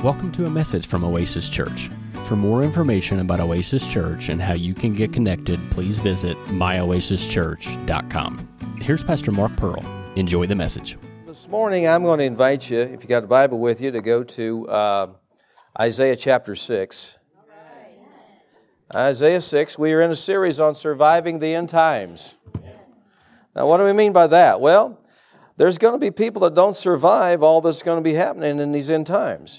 Welcome to a message from Oasis Church. For more information about Oasis Church and how you can get connected, please visit myoasischurch.com. Here's Pastor Mark Pearl. Enjoy the message. This morning I'm going to invite you, if you got a Bible with you, to go to Isaiah chapter 6. Isaiah 6, we are in a series on surviving the end times. Now, what do we mean by that? Well, there's going to be people that don't survive all that's going to be happening in these end times.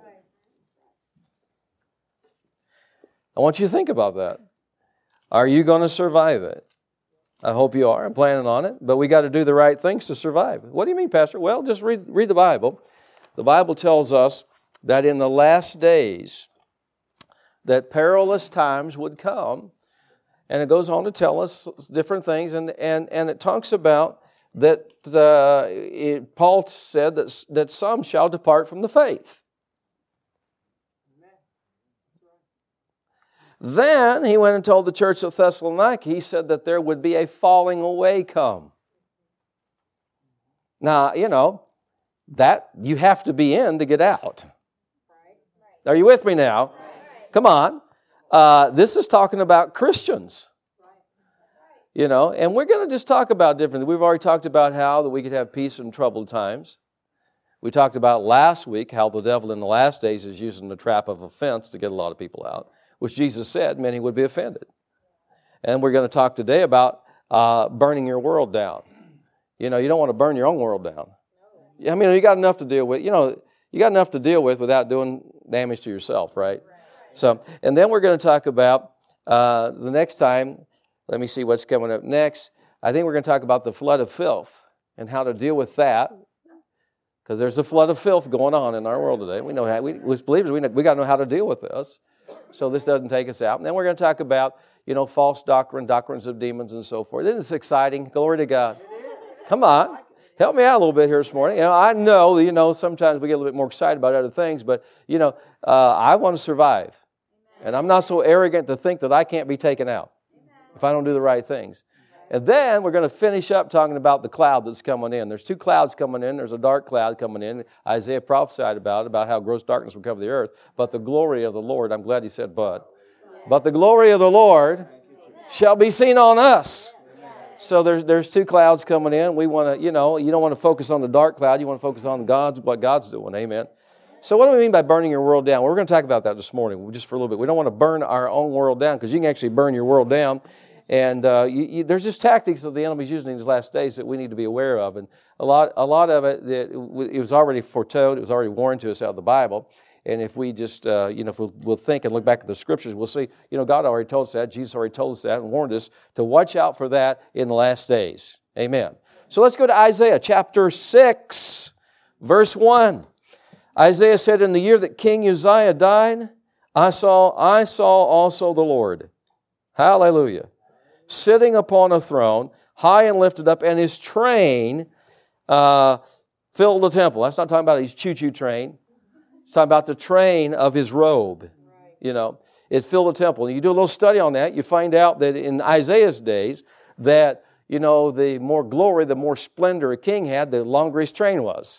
I want you to think about that. Are you going to survive it? I hope you are. I'm planning on it. But we got to do the right things to survive. What do you mean, Pastor? Well, just read the Bible. The Bible tells us that in the last days, that perilous times would come. And it goes on to tell us different things. And it talks about that Paul said that some shall depart from the faith. Then he went and told the church of Thessalonica, he said that there would be a falling away come. Now, you know, that you have to be in to get out. Are you with me now? Come on. This is talking about Christians. You know, and we're going to just talk about different. We've already talked about how that we could have peace in troubled times. We talked about last week how the devil in the last days is using the trap of offense to get a lot of people out, which Jesus said many would be offended. And we're going to talk today about burning your world down. You know, you don't want to burn your own world down. I mean, you got enough to deal with. You know, you got enough to deal with without doing damage to yourself, right? So, and then we're going to talk about the next time. Let me see what's coming up next. I think we're going to talk about the flood of filth and how to deal with that, because there's a flood of filth going on in our world today. We know how, we as believers, we got to know how to deal with this, so this doesn't take us out. And then we're going to talk about, you know, false doctrine, doctrines of demons, and so forth. Isn't this exciting? Glory to God. Come on. Help me out a little bit here this morning. You know, I know, you know, sometimes we get a little bit more excited about other things, but, you know, I want to survive. And I'm not so arrogant to think that I can't be taken out if I don't do the right things. And then we're going to finish up talking about the cloud that's coming in. There's two clouds coming in. There's a dark cloud coming in. Isaiah prophesied about how gross darkness will cover the earth. But the glory of the Lord, I'm glad he said but the glory of the Lord shall be seen on us. So there's two clouds coming in. We want to, you know, you don't want to focus on the dark cloud. You want to focus on what God's doing. Amen. So what do we mean by burning your world down? Well, we're going to talk about that this morning, just for a little bit. We don't want to burn our own world down, because you can actually burn your world down. And there's just tactics that the enemy's using in these last days that we need to be aware of. And a lot of it, it was already foretold. It was already warned to us out of the Bible. And if we just, you know, if we'll think and look back at the Scriptures, we'll see, you know, God already told us that. Jesus already told us that and warned us to watch out for that in the last days. Amen. So let's go to Isaiah chapter 6, verse 1. Isaiah said, in the year that King Uzziah died, I saw also the Lord. Hallelujah. Sitting upon a throne, high and lifted up, and his train filled the temple. That's not talking about his choo-choo train. It's talking about the train of his robe. You know, it filled the temple. And you do a little study on that, you find out that in Isaiah's days, that, you know, the more glory, the more splendor a king had, the longer his train was.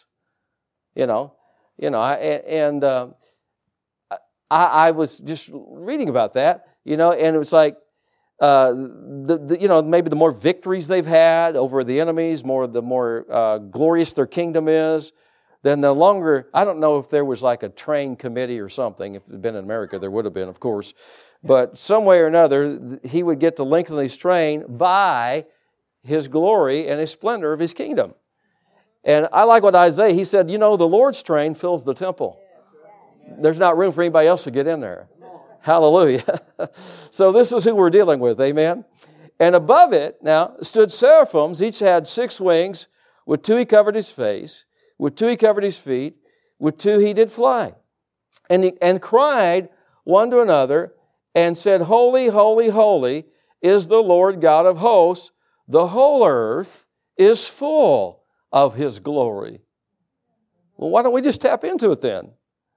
I was just reading about that, you know, and it was like, you know, maybe the more victories they've had over the enemies, the more glorious their kingdom is, then the longer. I don't know if there was like a train committee or something. If it had been in America, there would have been, of course. But some way or another, he would get to lengthen his train by his glory and his splendor of his kingdom. And I like what Isaiah, he said, you know, the Lord's train fills the temple. There's not room for anybody else to get in there. Hallelujah. So this is who we're dealing with, amen? And above it now stood seraphims, each had 6 wings, with 2 he covered his face, with 2 he covered his feet, with 2 he did fly. And cried one to another, and said, Holy, holy, holy is the Lord God of hosts. The whole earth is full of his glory. Well, why don't we just tap into it then?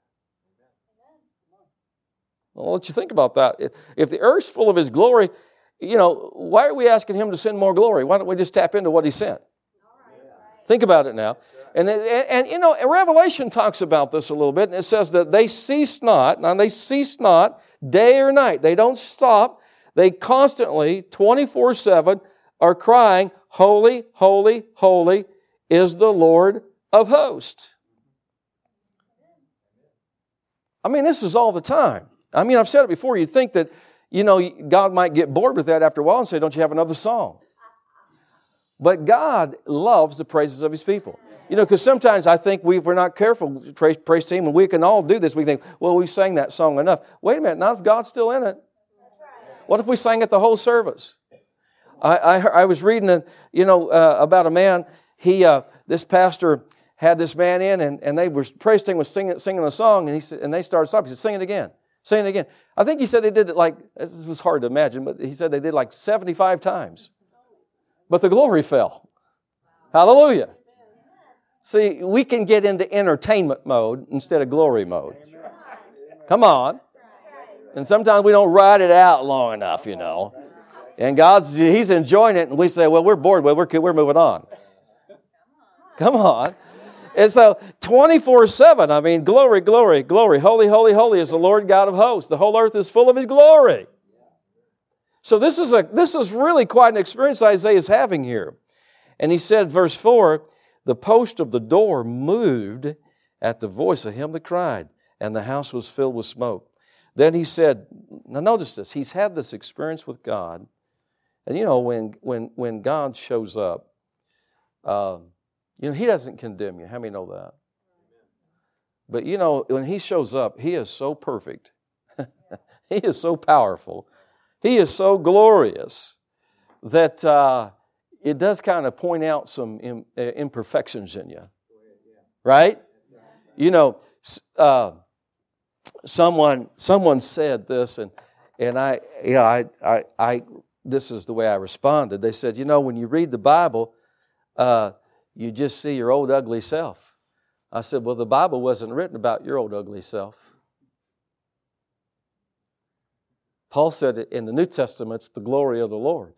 I'll let you think about that. If the earth's full of his glory, you know, why are we asking him to send more glory? Why don't we just tap into what he sent? Think about it now. And you know, Revelation talks about this a little bit, and it says that they cease not. Now, they cease not day or night. They don't stop. They constantly, 24/7, are crying, holy, holy, holy is the Lord of hosts. I mean, this is all the time. I mean, I've said it before. You'd think that, you know, God might get bored with that after a while and say, don't you have another song? But God loves the praises of His people. You know, because sometimes I think if we're not careful, praise team, and we can all do this, we think, well, we sang that song enough. Wait a minute, not if God's still in it. What if we sang it the whole service? I was reading, about a man. This pastor had this man in, and they were praise team was singing a song, and they started stopping. He said, "Sing it again, sing it again." I think he said they did it like, this was hard to imagine, but he said they did like 75 times. But the glory fell. Hallelujah. See, we can get into entertainment mode instead of glory mode. Come on. And sometimes we don't ride it out long enough, you know. And He's enjoying it, and we say, well, we're bored, we're moving on. Come on. And so 24/7, I mean, glory, glory, glory. Holy, holy, holy is the Lord God of hosts. The whole earth is full of His glory. So this is really quite an experience Isaiah is having here. And he said, verse 4, the post of the door moved at the voice of him that cried, and the house was filled with smoke. Then he said, now notice this, he's had this experience with God. And you know, when God shows up, He doesn't condemn you. How many know that? But you know, when He shows up, He is so perfect. He is so powerful. He is so glorious that it does kind of point out some imperfections in you. Right? You know, someone said this, and I this is the way I responded. They said, you know, when you read the Bible, you just see your old ugly self. I said, well, the Bible wasn't written about your old ugly self. Paul said in the New Testament, it's the glory of the Lord.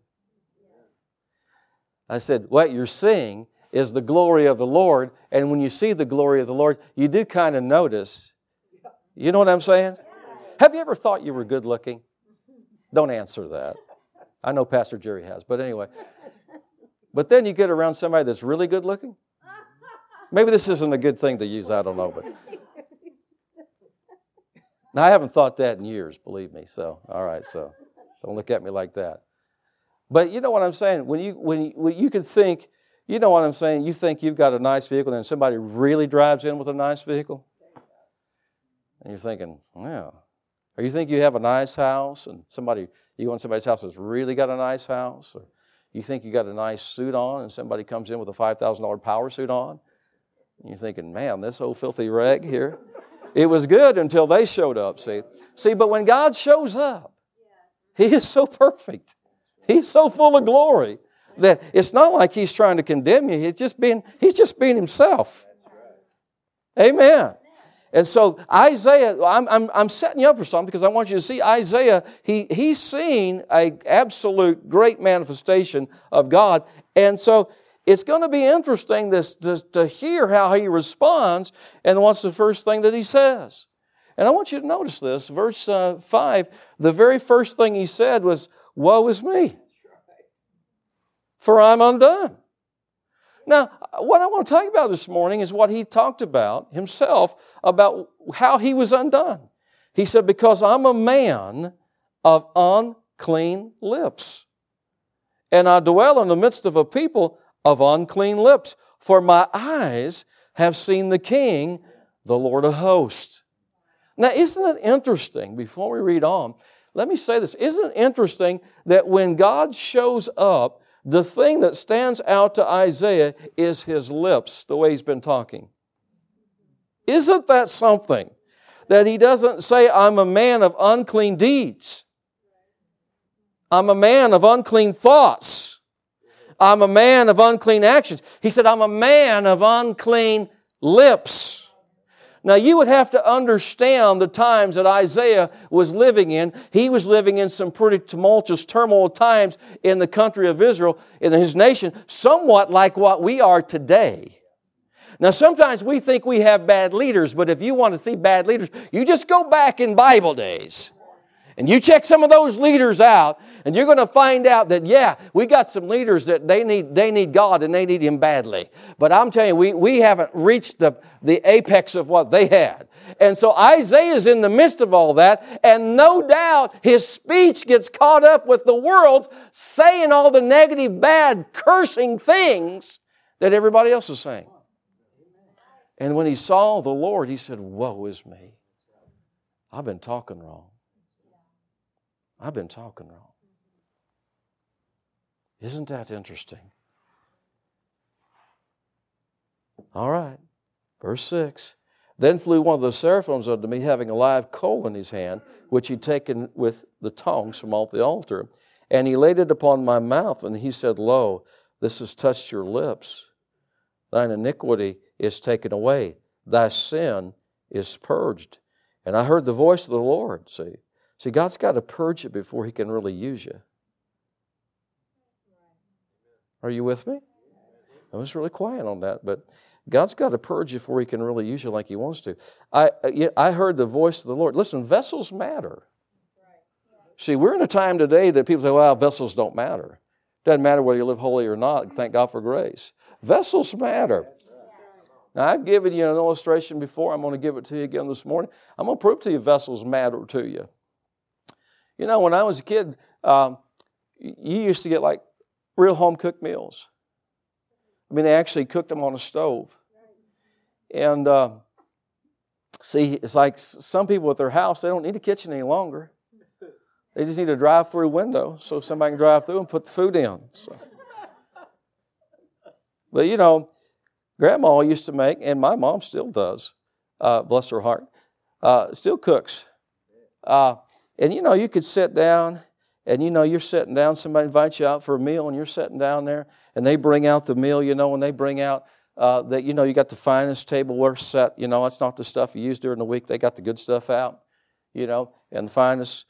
I said, what you're seeing is the glory of the Lord, and when you see the glory of the Lord, you do kind of notice. You know what I'm saying? Have you ever thought you were good looking? Don't answer that. I know Pastor Jerry has, but anyway. But then you get around somebody that's really good looking. Maybe this isn't a good thing to use, I don't know. But now, I haven't thought that in years, believe me. So, all right, so don't look at me like that. But you know what I'm saying? When you could think, you know what I'm saying? You think you've got a nice vehicle, and somebody really drives in with a nice vehicle, and you're thinking, well, or you think you have a nice house, and you go in somebody's house that's really got a nice house, or you think you got a nice suit on, and somebody comes in with a $5,000 power suit on, and you're thinking, man, this old filthy rag here. It was good until they showed up, see, but when God shows up, He is so perfect. He's so full of glory that it's not like He's trying to condemn you. He's just being Himself. Amen. And so Isaiah, I'm setting you up for something because I want you to see Isaiah. He's seen an absolute great manifestation of God, and so it's going to be interesting to hear how he responds and what's the first thing that he says. And I want you to notice this. Verse 5, the very first thing he said was, woe is me, for I'm undone. Now, what I want to talk about this morning is what he talked about himself, about how he was undone. He said, because I'm a man of unclean lips, and I dwell in the midst of a people of unclean lips, for my eyes have seen the King, the Lord of hosts. Now, isn't it interesting, before we read on, let me say this, isn't it interesting that when God shows up, the thing that stands out to Isaiah is his lips, the way he's been talking? Isn't that something? That he doesn't say, I'm a man of unclean deeds. I'm a man of unclean thoughts. I'm a man of unclean actions. He said, I'm a man of unclean lips. Now, you would have to understand the times that Isaiah was living in. He was living in some pretty tumultuous, turmoil times in the country of Israel, in his nation, somewhat like what we are today. Now, sometimes we think we have bad leaders, but if you want to see bad leaders, you just go back in Bible days. And you check some of those leaders out, and you're going to find out that, yeah, we got some leaders that they need God and they need Him badly. But I'm telling you, we haven't reached the apex of what they had. And so Isaiah is in the midst of all that, and no doubt his speech gets caught up with the world saying all the negative, bad, cursing things that everybody else is saying. And when he saw the Lord, he said, woe is me. I've been talking wrong. I've been talking wrong. Isn't that interesting? All right. Verse 6. Then flew one of the seraphims unto me, having a live coal in his hand, which he'd taken with the tongs from off the altar. And he laid it upon my mouth, and he said, Lo, this has touched your lips. Thine iniquity is taken away. Thy sin is purged. And I heard the voice of the Lord, See, God's got to purge you before He can really use you. Are you with me? I was really quiet on that, but God's got to purge you before He can really use you like He wants to. I heard the voice of the Lord. Listen, vessels matter. See, we're in a time today that people say, well, vessels don't matter. Doesn't matter whether you live holy or not. Thank God for grace. Vessels matter. Now, I've given you an illustration before. I'm going to give it to you again this morning. I'm going to prove to you vessels matter to you. You know, when I was a kid, you used to get like real home-cooked meals. I mean, they actually cooked them on a stove. And see, it's like some people at their house, they don't need a kitchen any longer. They just need a drive-through window so somebody can drive through and put the food in. So. But, you know, Grandma used to make, and my mom still does, bless her heart, still cooks. And, you know, you could sit down, and, you know, you're sitting down, somebody invites you out for a meal, and you're sitting down there, and they bring out the meal, you know, and they bring out that, you know, you got the finest tableware set, you know, it's not the stuff you use during the week, they got the good stuff out, you know, and the finest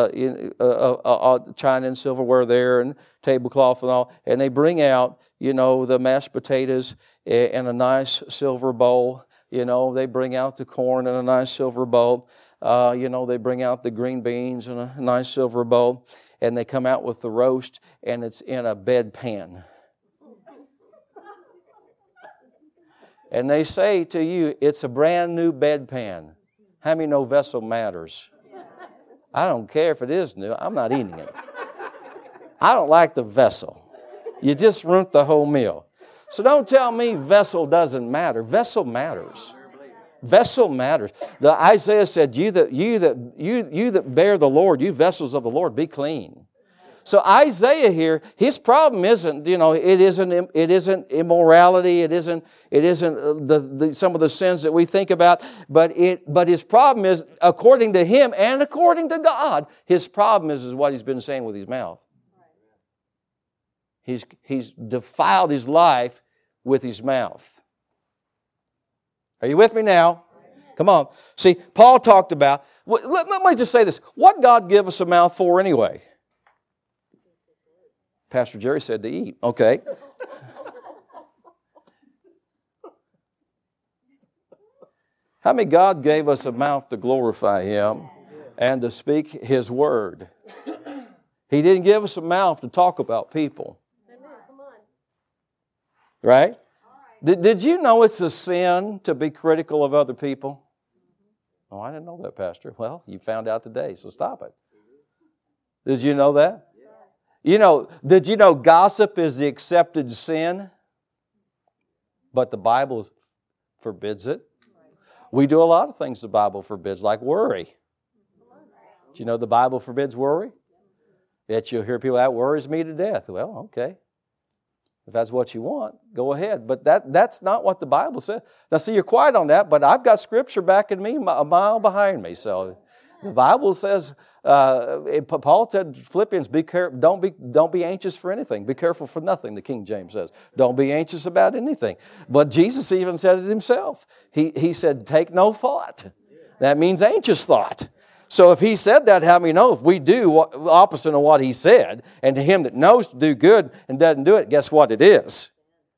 china and silverware there, and tablecloth and all, and they bring out, you know, the mashed potatoes in a nice silver bowl, you know, they bring out the corn in a nice silver bowl. You know, they bring out the green beans in a nice silver bowl, and they come out with the roast, and it's in a bed pan. And they say to you, it's a brand new bed pan. How many know vessel matters? I don't care if it is new. I'm not eating it. I don't like the vessel. You just ruined the whole meal. So don't tell me vessel doesn't matter. Vessel matters. Vessel matters. Isaiah said, you that bear the Lord, you vessels of the Lord, be clean. So Isaiah here, his problem isn't, you know, it isn't immorality, it isn't some of the sins that we think about, but his problem is, according to him and according to God, his problem is what he's been saying with his mouth. He's defiled his life with his mouth. Are you with me now? Come on. See, Paul talked about, let me just say this. What God give us a mouth for anyway? Pastor Jerry said to eat. Okay. How many God gave us a mouth to glorify Him and to speak His word? He didn't give us a mouth to talk about people. Right? Did you know it's a sin to be critical of other people? Oh, I didn't know that, Pastor. Well, you found out today, so stop it. Did you know that? Did you know gossip is the accepted sin? But the Bible forbids it. We do a lot of things the Bible forbids, like worry. Do you know the Bible forbids worry? Yet you'll hear people, that worries me to death. Well, okay. If that's what you want, go ahead. But that's not what the Bible says. Now, see, you're quiet on that, but I've got Scripture backing me a mile behind me. So the Bible says Paul said to Philippians, "Be careful. Don't be anxious for anything. Be careful for nothing." The King James says, "Don't be anxious about anything." But Jesus even said it himself. He said, "Take no thought." That means anxious thought. So if He said that, how many know if we do the opposite of what He said, and to him that knows to do good and doesn't do it, guess what it is?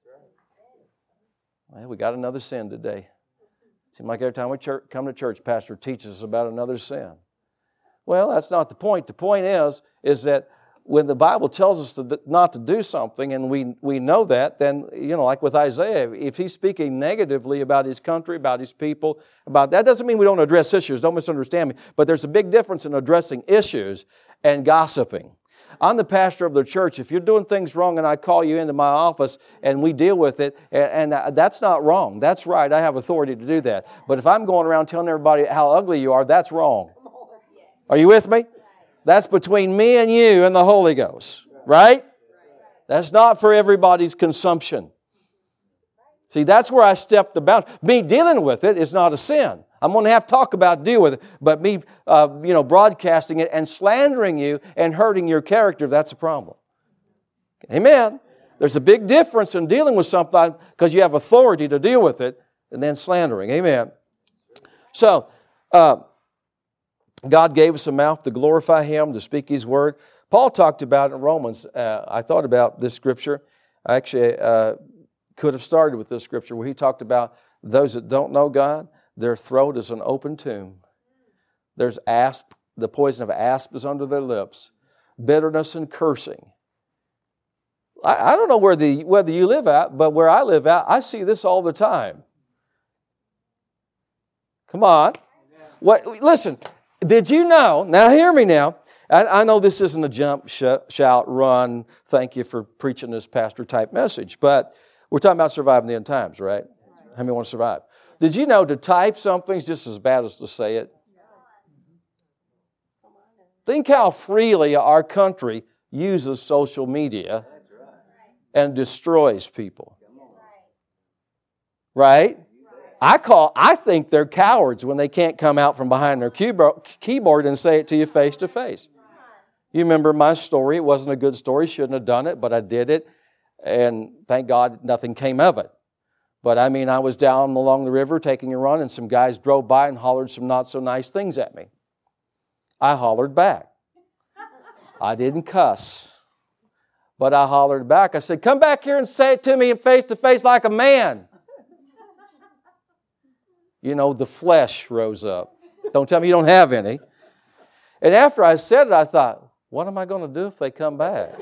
Well, we got another sin today. Seems like every time we come to church, pastor teaches us about another sin. Well, that's not the point. The point is that when the Bible tells us not to do something, and we know that, then, like with Isaiah, if he's speaking negatively about his country, about his people, that doesn't mean we don't address issues. Don't misunderstand me. But there's a big difference in addressing issues and gossiping. I'm the pastor of the church. If you're doing things wrong and I call you into my office and we deal with it, and that's not wrong. That's right. I have authority to do that. But if I'm going around telling everybody how ugly you are, that's wrong. Are you with me? That's between me and you and the Holy Ghost, right? That's not for everybody's consumption. See, that's where I step the boundary. Me dealing with it is not a sin. I'm going to have to talk about deal with it. But me, broadcasting it and slandering you and hurting your character, that's a problem. Amen. There's a big difference in dealing with something because you have authority to deal with it and then slandering. Amen. So, God gave us a mouth to glorify Him, to speak His word. Paul talked about it in Romans. I thought about this scripture. I actually could have started with this scripture where he talked about those that don't know God, their throat is an open tomb. There's asp, the poison of asp is under their lips. Bitterness and cursing. I don't know whether you live at, but where I live at, I see this all the time. Come on. Listen. Did you know, now hear me now, I know this isn't a jump, shout, run, thank you for preaching this pastor type message, but we're talking about surviving the end times, right? How many want to survive? Did you know to type something is just as bad as to say it? Think how freely our country uses social media and destroys people. Right? I think they're cowards when they can't come out from behind their keyboard and say it to you face to face. You remember my story. It wasn't a good story. Shouldn't have done it, but I did it. And thank God nothing came of it. But I was down along the river taking a run and some guys drove by and hollered some not so nice things at me. I hollered back. I didn't cuss. But I hollered back. I said, "Come back here and say it to me face to face like a man." The flesh rose up. Don't tell me you don't have any. And after I said it, I thought, what am I going to do if they come back?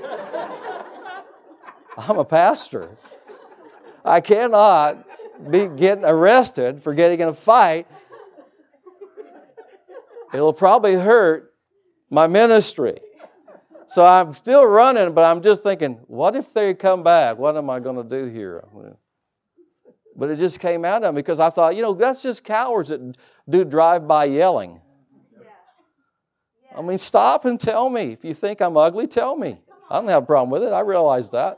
I'm a pastor. I cannot be getting arrested for getting in a fight. It'll probably hurt my ministry. So I'm still running, but I'm just thinking, what if they come back? What am I going to do here? But it just came out of me because I thought, that's just cowards that do drive-by yelling. Stop and tell me. If you think I'm ugly, tell me. I don't have a problem with it. I realize that.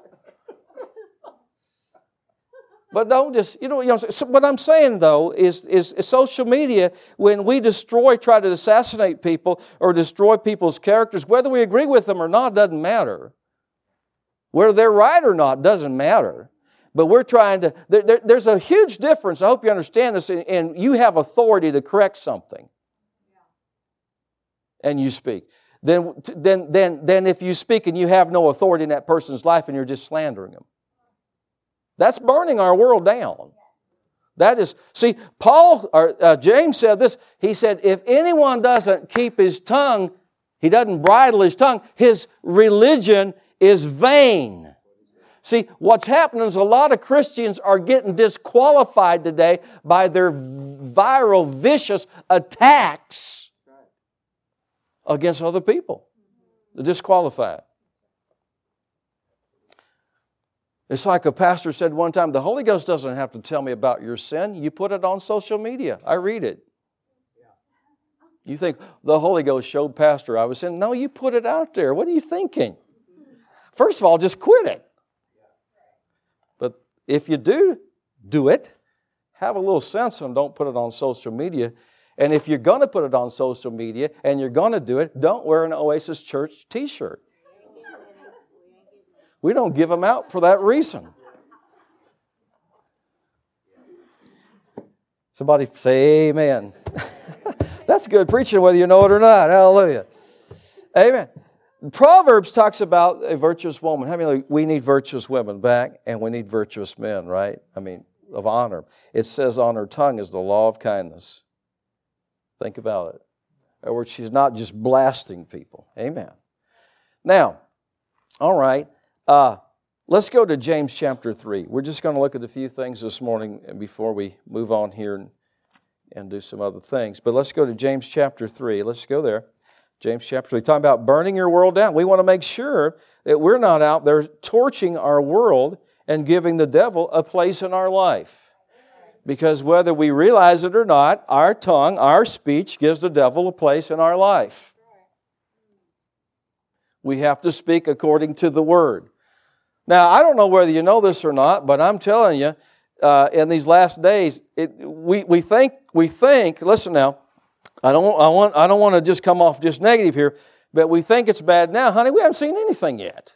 But don't just, so what I'm saying, though, is social media, when we try to assassinate people or destroy people's characters, whether we agree with them or not doesn't matter. Whether they're right or not doesn't matter. But we're trying to, there's a huge difference, I hope you understand this, and you have authority to correct something. And you speak. Then if you speak and you have no authority in that person's life and you're just slandering them. That's burning our world down. That is, see, James said this, he said, if anyone doesn't keep his tongue, he doesn't bridle his tongue, his religion is vain. See, what's happening is a lot of Christians are getting disqualified today by their viral, vicious attacks against other people. They're disqualified. It's like a pastor said one time, the Holy Ghost doesn't have to tell me about your sin. You put it on social media. I read it. You think, the Holy Ghost showed Pastor I was sin. No, you put it out there. What are you thinking? First of all, just quit it. But if you do it, have a little sense and don't put it on social media. And if you're going to put it on social media and you're going to do it, don't wear an Oasis Church t-shirt. We don't give them out for that reason. Somebody say amen. That's good preaching whether you know it or not. Hallelujah. Amen. Proverbs talks about a virtuous woman. How many we need virtuous women back and we need virtuous men, right? I mean, of honor. It says on her tongue is the law of kindness. Think about it. In other words, she's not just blasting people. Amen. Now, all right, let's go to James chapter 3. We're just going to look at a few things this morning before we move on here and do some other things. But let's go to James chapter 3. Let's go there. James chapter 3, talking about burning your world down. We want to make sure that we're not out there torching our world and giving the devil a place in our life. Because whether we realize it or not, our tongue, our speech gives the devil a place in our life. We have to speak according to the Word. Now, I don't know whether you know this or not, but I'm telling you, in these last days, we think. Listen now, I don't want to just come off just negative here, but we think it's bad now, honey. We haven't seen anything yet,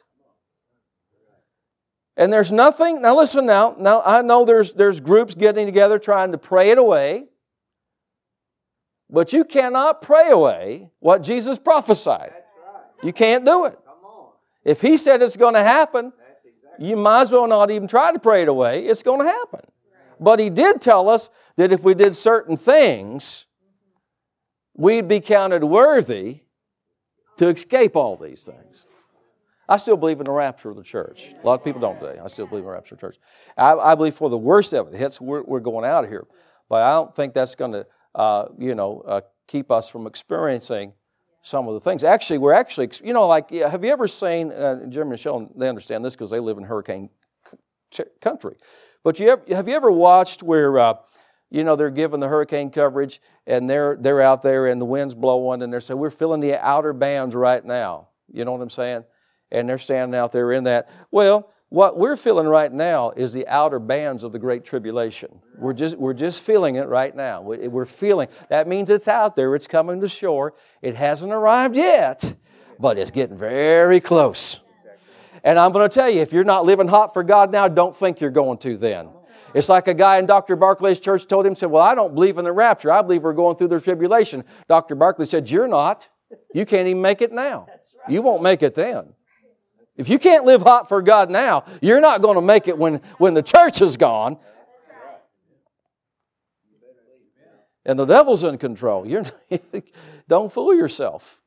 and there's nothing. Now, listen now. Now I know there's groups getting together trying to pray it away, but you cannot pray away what Jesus prophesied. You can't do it. If He said it's going to happen, you might as well not even try to pray it away. It's going to happen. But He did tell us that if we did certain things, we'd be counted worthy to escape all these things. I still believe in the rapture of the church. A lot of people don't today. I still believe in the rapture of the church. I believe for the worst of it hits, we're going out of here. But I don't think that's going to, keep us from experiencing some of the things. Actually, have you ever seen, Jim and Michelle, they understand this because they live in hurricane country. But have you ever watched where, they're giving the hurricane coverage and they're out there and the wind's blowing and they're saying, we're feeling the outer bands right now. You know what I'm saying? And they're standing out there in that. Well, what we're feeling right now is the outer bands of the Great Tribulation. We're just feeling it right now. We're feeling. That means it's out there. It's coming to shore. It hasn't arrived yet, but it's getting very close. And I'm going to tell you, if you're not living hot for God now, don't think you're going to then. It's like a guy in Dr. Barclay's church told him, said, well, I don't believe in the rapture. I believe we're going through the tribulation. Dr. Barclay said, you're not. You can't even make it now. You won't make it then. If you can't live hot for God now, you're not going to make it when the church is gone. And the devil's in control. Don't fool yourself.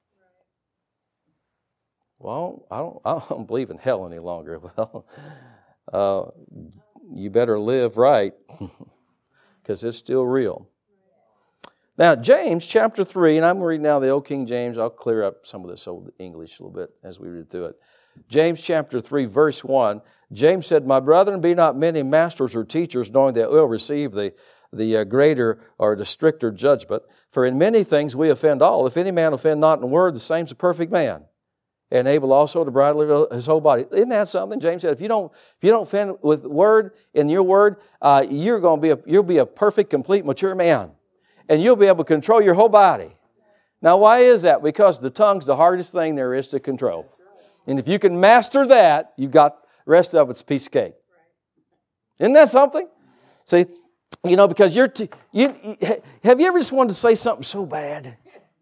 Well, I don't believe in hell any longer. Well, you better live right because it's still real. Now, James chapter 3, and I'm reading now the Old King James. I'll clear up some of this Old English a little bit as we read through it. James chapter 3, verse 1, James said, my brethren, be not many masters or teachers, knowing that we'll receive the greater or the stricter judgment. For in many things we offend all. If any man offend not in word, the same's a perfect man, and able also to bridle his whole body. Isn't that something? James said, if you don't offend with word in your word, you'll be a perfect, complete, mature man, and you'll be able to control your whole body. Now, why is that? Because the tongue's the hardest thing there is to control. And if you can master that, you've got the rest of it's a piece of cake. Isn't that something? See, because have you ever just wanted to say something so bad?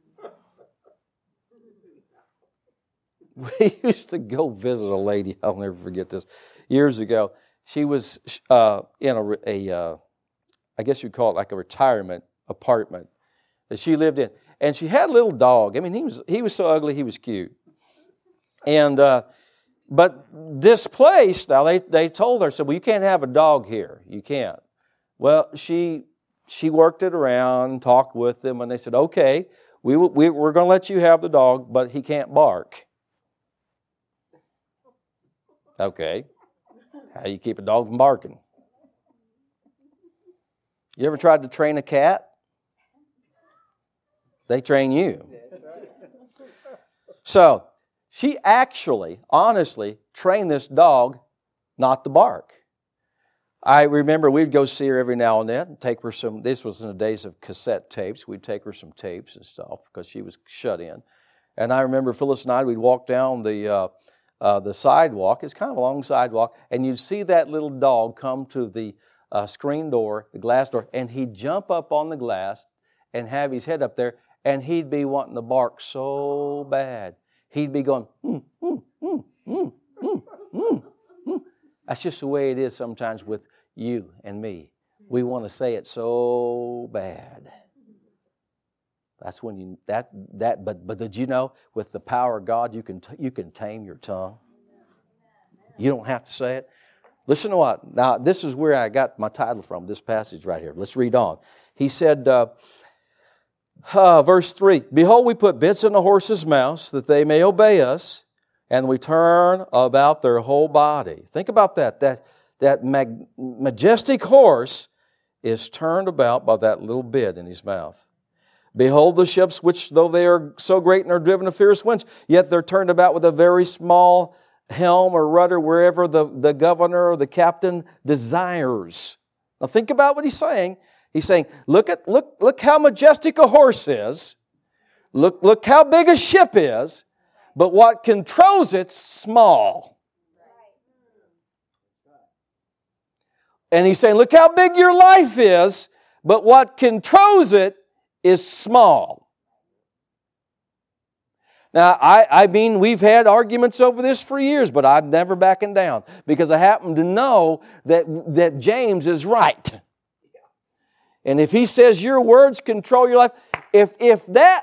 We used to go visit a lady, I'll never forget this, years ago. She was in I guess you'd call it like a retirement apartment that she lived in. And she had a little dog. I mean, he was so ugly, he was cute. And but this place, now they told her, said, well, you can't have a dog here. You can't. Well, she worked it around, talked with them, and they said, okay, we're going to let you have the dog, but he can't bark. Okay. How do you keep a dog from barking? You ever tried to train a cat? They train you. So, she actually, honestly, trained this dog not to bark. I remember we'd go see her every now and then, take her some, this was in the days of cassette tapes, we'd take her some tapes and stuff because she was shut in. And I remember Phyllis and I, we'd walk down the sidewalk, it's kind of a long sidewalk, and you'd see that little dog come to the screen door, the glass door, and he'd jump up on the glass and have his head up there, and he'd be wanting to bark so bad. He'd be going, That's just the way it is sometimes with you and me. We want to say it so bad. That's when you but did you know with the power of God you can tame your tongue? You don't have to say it. Listen to what. Now this is where I got my title from, this passage right here. Let's read on. He said, verse 3, Behold, we put bits in the horses' mouths that they may obey us, and we turn about their whole body. Think about that. That majestic horse is turned about by that little bit in his mouth. Behold the ships, which though they are so great and are driven of fierce winds, yet they're turned about with a very small helm or rudder wherever the governor or the captain desires. Now think about what he's saying. He's saying, look how majestic a horse is. Look how big a ship is. But what controls it's small. And he's saying, look how big your life is, but what controls it is small. Now, I mean, we've had arguments over this for years, but I'm never backing down because I happen to know that James is right. And if he says your words control your life, if that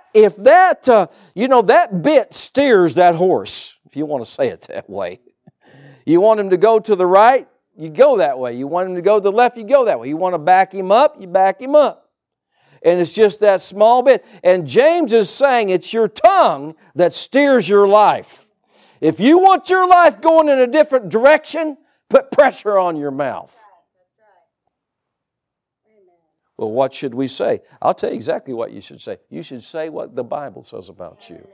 bit steers that horse, if you want to say it that way, you want him to go to the right, you go that way. You want him to go to the left, you go that way. You want to back him up, you back him up. And it's just that small bit. And James is saying it's your tongue that steers your life. If you want your life going in a different direction, put pressure on your mouth. Well, what should we say? I'll tell you exactly what you should say. You should say what the Bible says about you.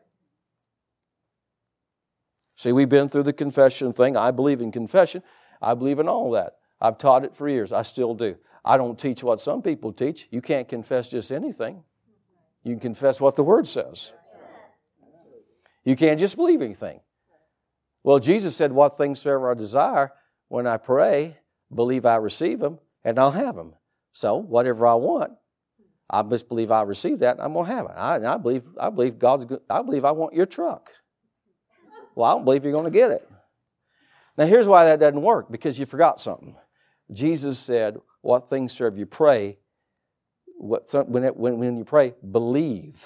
See, we've been through the confession thing. I believe in confession. I believe in all that. I've taught it for years. I still do. I don't teach what some people teach. You can't confess just anything. You can confess what the Word says. You can't just believe anything. Well, Jesus said, what things soever I desire, when I pray, believe I receive them, and I'll have them. So, whatever I want, I just believe I receive that, and I'm going to have it. I believe God's good. I believe I want your truck. Well, I don't believe you're going to get it. Now, here's why that doesn't work, because you forgot something. Jesus said, what things soever you pray, when you pray, believe.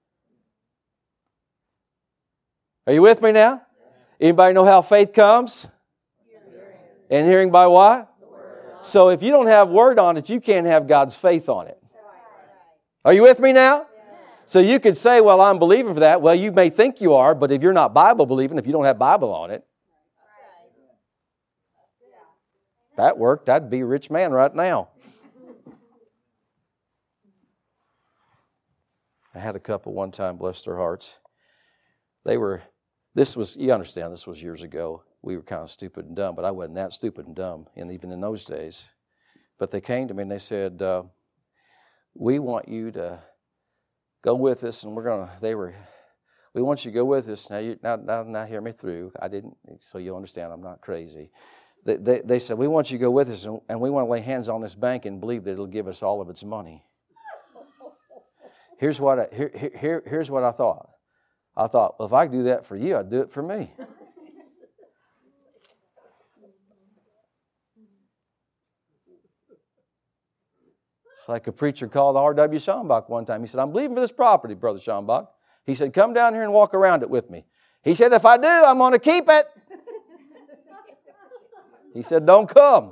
Are you with me now? Anybody know how faith comes? And hearing by what? So if you don't have Word on it, you can't have God's faith on it. Are you with me now? So you could say, well, I'm believing for that. Well, you may think you are, but if you're not Bible believing, if you don't have Bible on it, that worked. I'd be a rich man right now. I had a couple one time, bless their hearts. You understand, this was years ago. We were kind of stupid and dumb, but I wasn't that stupid and dumb, and even in those days. But they came to me and they said, we want you to go with us, and we want you to go with us. Now hear me through. I didn't, so you'll understand I'm not crazy. They said, we want you to go with us, and we want to lay hands on this bank and believe that it'll give us all of its money. Here's what I thought. I thought, well, if I do that for you, I'd do it for me. It's like a preacher called R.W. Schambach one time. He said, I'm believing for this property, Brother Schambach. He said, come down here and walk around it with me. He said, if I do, I'm going to keep it. He said, don't come.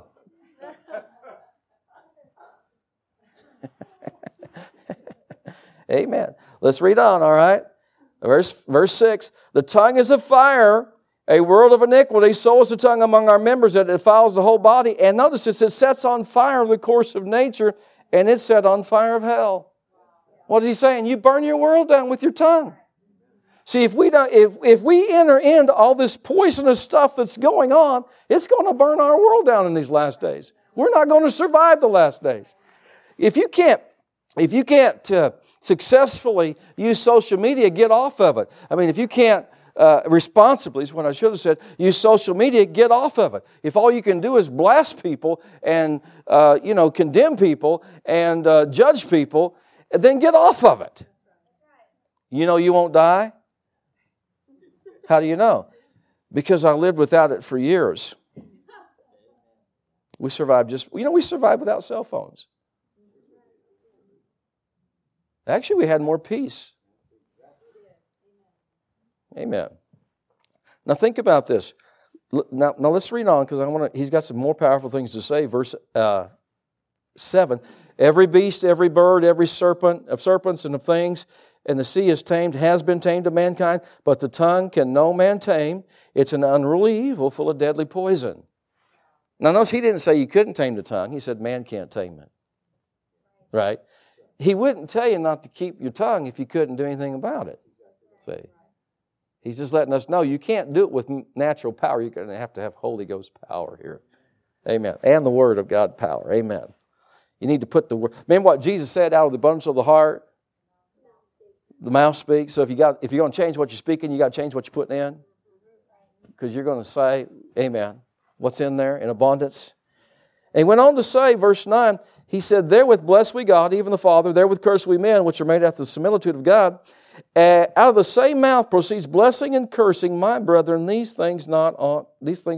Amen. Let's read on, all right? Verse 6, the tongue is a fire, a world of iniquity. So is the tongue among our members that it defiles the whole body. And notice this, it sets on fire the course of nature, and it's set on fire of hell. What is he saying? You burn your world down with your tongue. See, if we enter into all this poisonous stuff that's going on, it's going to burn our world down in these last days. We're not going to survive the last days. If you can't successfully use social media, get off of it. I mean, if you can't responsibly, is what I should have said, use social media, get off of it. If all you can do is blast people and condemn people and judge people, then get off of it. You know you won't die? How do you know? Because I lived without it for years. We survived we survived without cell phones. Actually, we had more peace. Amen. Now think about this. Now let's read on because he's got some more powerful things to say. Verse 7. Every beast, every bird, every serpent, of serpents and of things, and the sea is tamed, has been tamed of mankind, but the tongue can no man tame. It's an unruly evil full of deadly poison. Now notice he didn't say you couldn't tame the tongue. He said man can't tame it. Right? He wouldn't tell you not to keep your tongue if you couldn't do anything about it. See? He's just letting us know you can't do it with natural power. You're going to have Holy Ghost power here. Amen. And the Word of God power. Amen. You need to put the Word. Remember what Jesus said, out of the abundance of the heart, the mouth speaks. So if you're going to change what you're speaking, you got to change what you're putting in. Because you're going to say, amen, what's in there in abundance. And he went on to say, verse 9, he said, therewith bless we God, even the Father, therewith curse we men, which are made after the similitude of God. Out of the same mouth proceeds blessing and cursing. My brethren, these things ought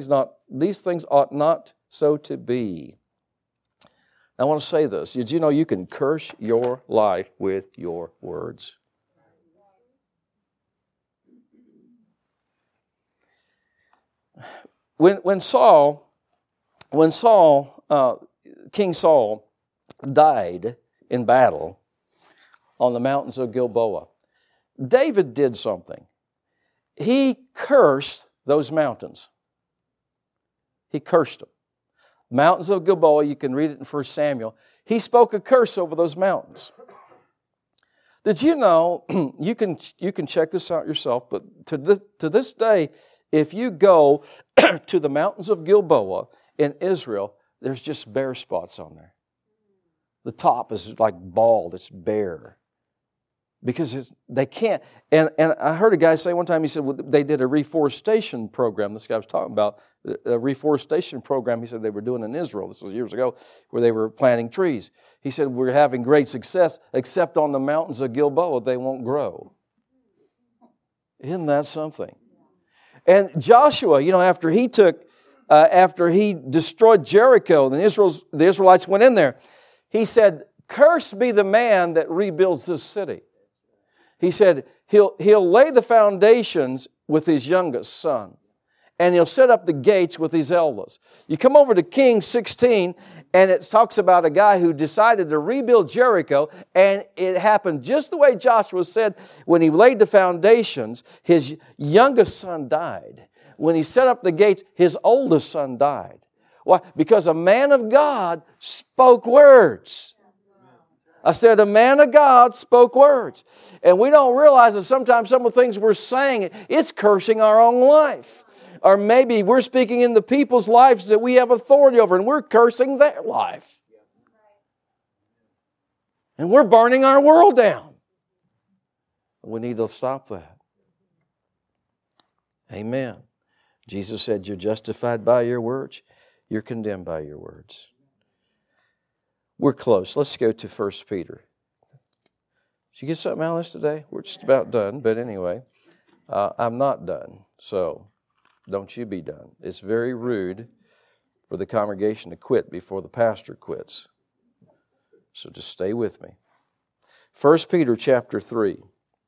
not so to be. I want to say this. Did you know you can curse your life with your words? When King Saul died in battle on the mountains of Gilboa, David did something. He cursed those mountains. He cursed them. Mountains of Gilboa, you can read it in 1 Samuel. He spoke a curse over those mountains. Did you know, you can check this out yourself, but to this day, if you go to the mountains of Gilboa in Israel, there's just bare spots on there. The top is like bald, it's bare. Because they can't, and I heard a guy say one time, he said, well, they did a reforestation program, this guy was talking about, a reforestation program he said they were doing in Israel, this was years ago, where they were planting trees. He said, we're having great success, except on the mountains of Gilboa, they won't grow. Isn't that something? And Joshua, after he destroyed Jericho, and the Israelites went in there, he said, cursed be the man that rebuilds this city. He said, he'll lay the foundations with his youngest son, and he'll set up the gates with his eldest. You come over to Kings 16, and it talks about a guy who decided to rebuild Jericho, and it happened just the way Joshua said. When he laid the foundations, his youngest son died. When he set up the gates, his oldest son died. Why? Because a man of God spoke words. I said, a man of God spoke words. And we don't realize that sometimes some of the things we're saying, it's cursing our own life. Or maybe we're speaking into people's lives that we have authority over, and we're cursing their life. And we're burning our world down. We need to stop that. Amen. Jesus said, you're justified by your words. You're condemned by your words. We're close. Let's go to 1 Peter. Did you get something out of this today? We're just about done, but anyway, I'm not done, so don't you be done. It's very rude for the congregation to quit before the pastor quits. So just stay with me. 1 Peter chapter 3.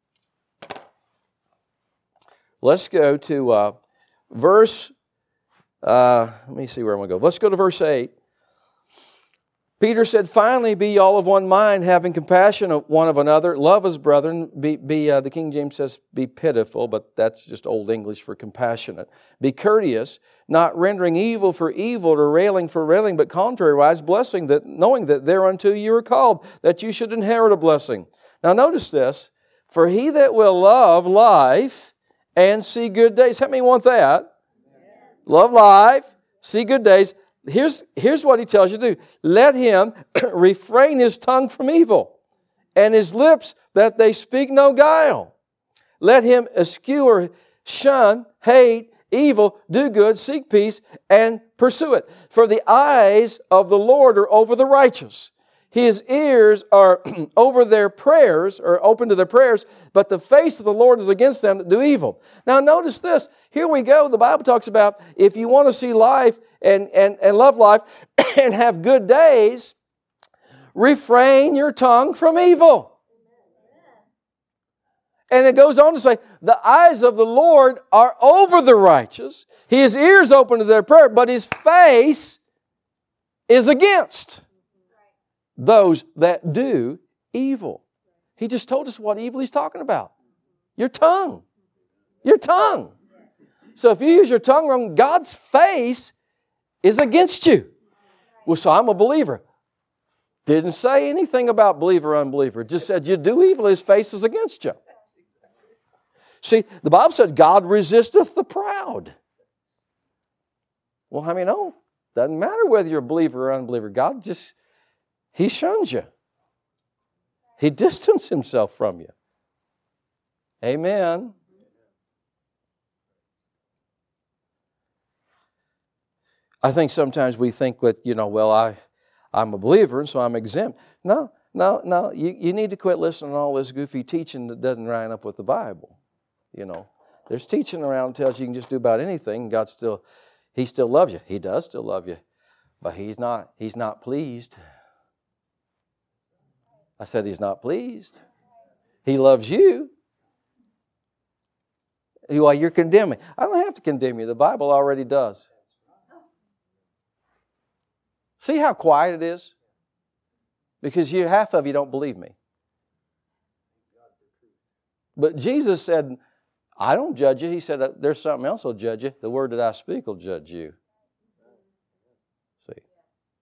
Let's go to verse, let me see where I'm going to go. Let's go to verse 8. Peter said, finally, be all of one mind, having compassion of one of another. Love as brethren. The King James says, be pitiful, but that's just old English for compassionate. Be courteous, not rendering evil for evil or railing for railing, but contrariwise, blessing, that knowing that thereunto you are called, that you should inherit a blessing. Now notice this. For he that will love life and see good days. How many want that? Love life, see good days. Here's what he tells you to do. Let him refrain his tongue from evil, and his lips that they speak no guile. Let him eschew, shun, hate, evil, do good, seek peace, and pursue it. For the eyes of the Lord are over the righteous. His ears are over their prayers, or open to their prayers, but the face of the Lord is against them that do evil. Now notice this. Here we go. The Bible talks about if you want to see life and love life and have good days, refrain your tongue from evil. And it goes on to say, the eyes of the Lord are over the righteous. His ears open to their prayer, but His face is against those that do evil. He just told us what evil He's talking about. Your tongue. Your tongue. So if you use your tongue wrong, God's face is against you. Well, so I'm a believer. Didn't say anything about believer or unbeliever. Just said you do evil, His face is against you. See, the Bible said God resisteth the proud. Well, how many know? Doesn't matter whether you're a believer or unbeliever. God just, He shuns you. He distances Himself from you. Amen. I think sometimes we think with, I'm a believer and so I'm exempt. No. You need to quit listening to all this goofy teaching that doesn't line up with the Bible. There's teaching around that tells you can just do about anything. He still loves you. He does still love you. But He's not pleased. I said He's not pleased. He loves you. Well, you're condemning. I don't have to condemn you. The Bible already does. See how quiet it is? Because half of you don't believe me. But Jesus said, I don't judge you. He said, there's something else will judge you. The word that I speak will judge you. See?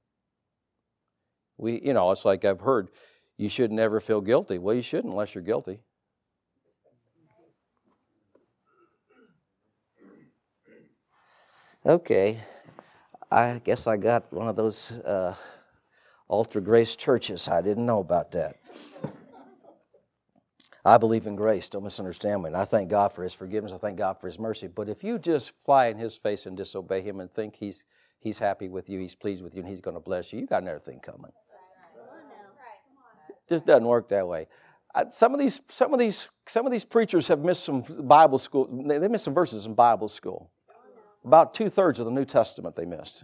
It's like I've heard, you should never feel guilty. Well, you shouldn't unless you're guilty. Okay. I guess I got one of those ultra grace churches. I didn't know about that. I believe in grace. Don't misunderstand me. And I thank God for His forgiveness. I thank God for His mercy. But if you just fly in His face and disobey Him and think He's happy with you, He's pleased with you, and He's going to bless you, you got another thing coming. It just doesn't work that way. Some of these preachers have missed some Bible school. They missed some verses in Bible school. About 2/3 of the New Testament they missed.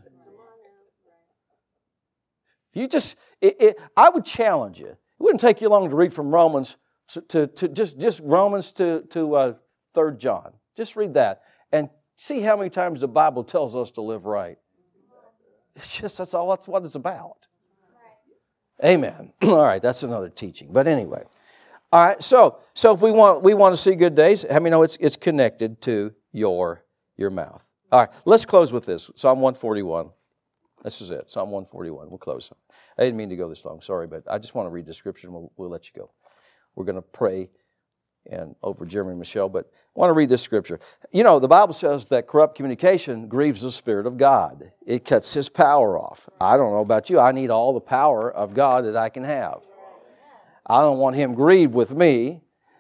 I would challenge you. It wouldn't take you long to read from Romans to just Romans to 3 John. Just read that and see how many times the Bible tells us to live right. That's what it's about. Amen. All right, that's another teaching. But anyway. All right, so if we want to see good days, how many know it's connected to your mouth? All right, let's close with this. Psalm 141. This is it, Psalm 141. We'll close. I didn't mean to go this long, sorry, but I just want to read the scripture and we'll let you go. We're going to pray over Jeremy and Michelle, but I want to read this scripture. The Bible says that corrupt communication grieves the Spirit of God. It cuts His power off. I don't know about you. I need all the power of God that I can have. I don't want Him grieved with me.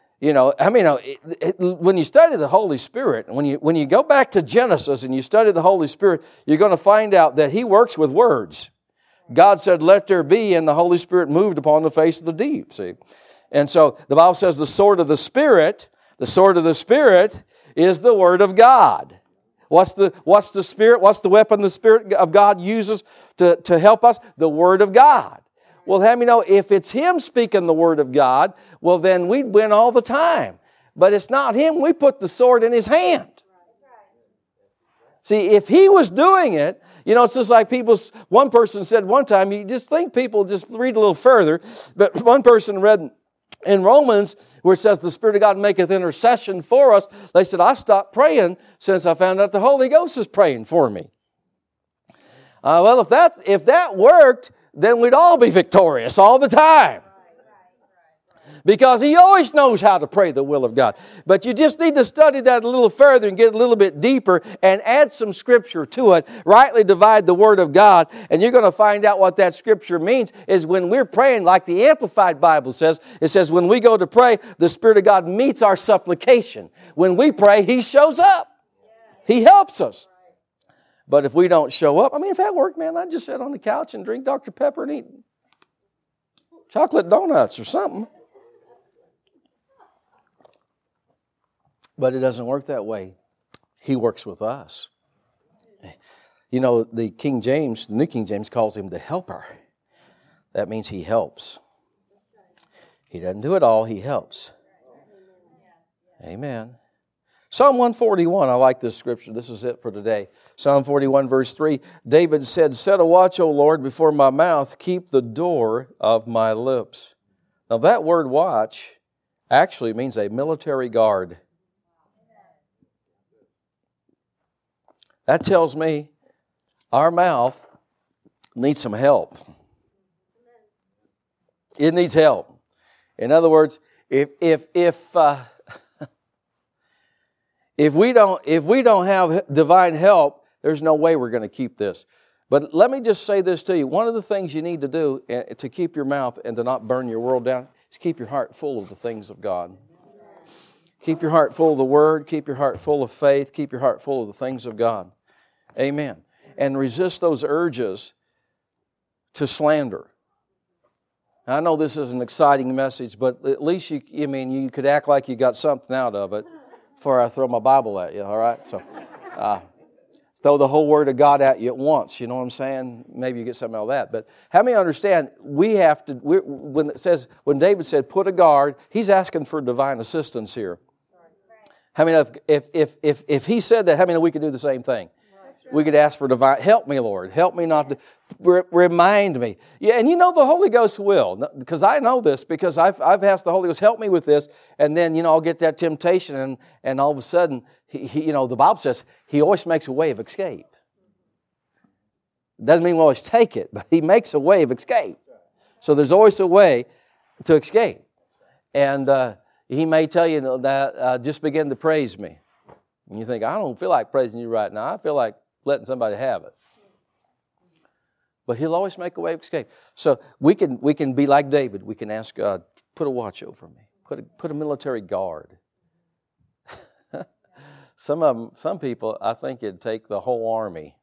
When you study the Holy Spirit, when you go back to Genesis and you study the Holy Spirit, you're going to find out that He works with words. God said, let there be, and the Holy Spirit moved upon the face of the deep, see. And so the Bible says the sword of the Spirit is the Word of God. What's the Spirit? What's the weapon the Spirit of God uses to help us? The Word of God. Well, how many know if it's Him speaking the Word of God, well, then we'd win all the time. But it's not Him. We put the sword in His hand. See, if He was doing it, it's just like one person said one time, you just think people just read a little further, but one person read in Romans where it says the Spirit of God maketh intercession for us. They said, I stopped praying since I found out the Holy Ghost is praying for me. Well, if that worked, then we'd all be victorious all the time. because He always knows how to pray the will of God. But you just need to study that a little further and get a little bit deeper and add some Scripture to it. Rightly divide the Word of God, and you're going to find out what that Scripture means is when we're praying, like the Amplified Bible says, it says when we go to pray, the Spirit of God meets our supplication. When we pray, He shows up. He helps us. But if we don't show up, I mean, if that worked, man, I'd just sit on the couch and drink Dr. Pepper and eat chocolate donuts or something. But it doesn't work that way. He works with us. You know, the King James, the New King James calls Him the helper. That means He helps. He doesn't do it all, He helps. Amen. Psalm 141, I like this scripture. This is it for today. Psalm 41, verse 3, David said, set a watch, O Lord, before my mouth, keep the door of my lips. Now that word watch actually means a military guard. That tells me our mouth needs some help. It needs help. In other words, if we don't have divine help, there's no way we're going to keep this. But let me just say this to you. One of the things you need to do to keep your mouth and to not burn your world down is keep your heart full of the things of God. Keep your heart full of the Word. Keep your heart full of faith. Keep your heart full of the things of God. Amen. And resist those urges to slander. I know this is an exciting message, but at least you could act like you got something out of it before I throw my Bible at you, all right? So throw the whole Word of God at you at once, you know what I'm saying? Maybe you get something out of that. But how many understand when David said put a guard, he's asking for divine assistance here. How many if he said that, how many we could do the same thing? We could ask for divine, help me, Lord. Help me not to, remind me. Yeah, and you know the Holy Ghost will, because I know this, because I've asked the Holy Ghost, help me with this, and then, I'll get that temptation, and all of a sudden, he the Bible says, He always makes a way of escape. Doesn't mean we'll always take it, but He makes a way of escape. So there's always a way to escape. And He may tell you that, just begin to praise me. And you think, I don't feel like praising you right now. I feel like letting somebody have it. But He'll always make a way of escape. So we can be like David. We can ask God, put a watch over me. Put a military guard. Some people, I think it'd take the whole army.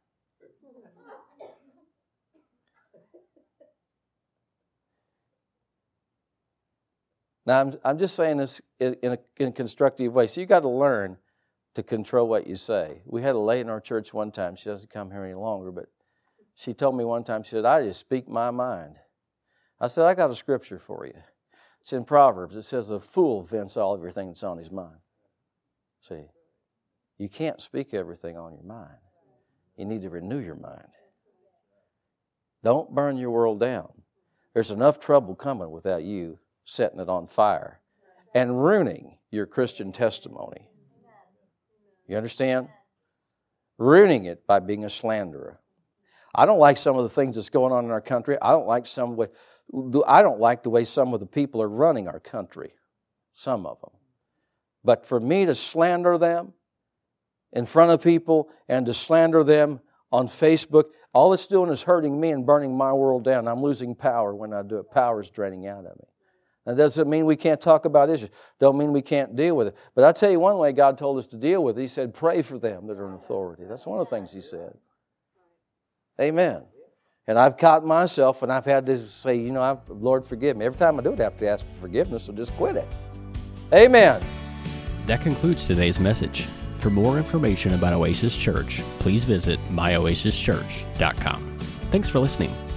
Now, I'm just saying this in a constructive way. So you got to learn to control what you say. We had a lady in our church one time. She doesn't come here any longer, but she told me one time, she said, I just speak my mind. I said, I got a scripture for you. It's in Proverbs. It says, a fool vents all everything that's on his mind. See, you can't speak everything on your mind. You need to renew your mind. Don't burn your world down. There's enough trouble coming without you setting it on fire and ruining your Christian testimony. You understand? Ruining it by being a slanderer. I don't like some of the things that's going on in our country. I don't like the way some of the people are running our country. Some of them. But for me to slander them in front of people and to slander them on Facebook, all it's doing is hurting me and burning my world down. I'm losing power when I do it. Power is draining out of me. That doesn't mean we can't talk about issues. Don't mean we can't deal with it. But I'll tell you one way God told us to deal with it. He said, pray for them that are in authority. That's one of the things He said. Amen. And I've caught myself and I've had to say, Lord, forgive me. Every time I do it, I have to ask for forgiveness, so just quit it. Amen. That concludes today's message. For more information about Oasis Church, please visit myoasischurch.com. Thanks for listening.